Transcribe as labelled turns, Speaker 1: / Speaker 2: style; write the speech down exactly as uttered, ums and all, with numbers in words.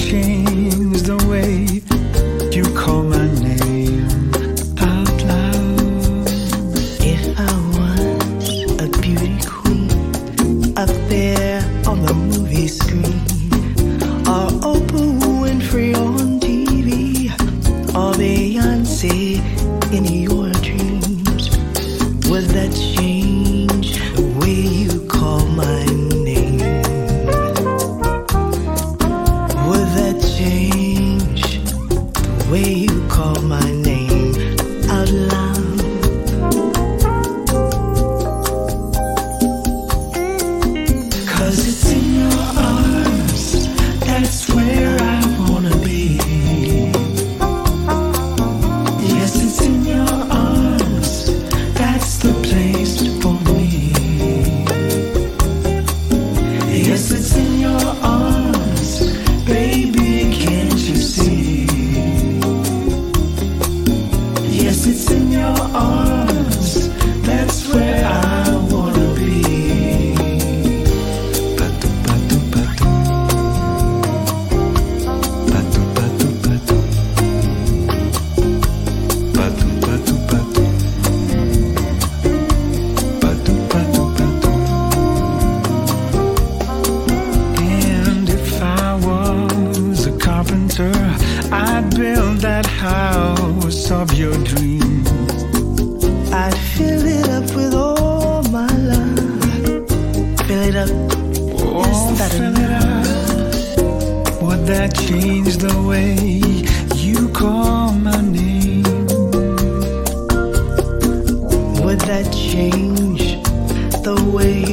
Speaker 1: change the way you call my name out loud?
Speaker 2: If I was a beauty queen up there on the movie screen, or Oprah Winfrey on T V, or Beyonce in your dreams, would that change the way you call my name? Would that change the way you call my name out loud? Cause it's in your arms, that's where I wanna be. Yes, it's in your arms, that's the place for me. Yes, it's in your arms, baby, can't you see? Yes, it's in your arms, that's where I wanna be. Patu, patu, patu. Patu, patu, patu. Patu, patu, patu. Patu, patu, patu. And if I was a carpenter, I'd build that house of your dreams. I'd fill it up with all my love. Fill it up.
Speaker 1: Oh,
Speaker 2: Is that
Speaker 1: fill it up. Would that change the way you call my name?
Speaker 2: Would that change the way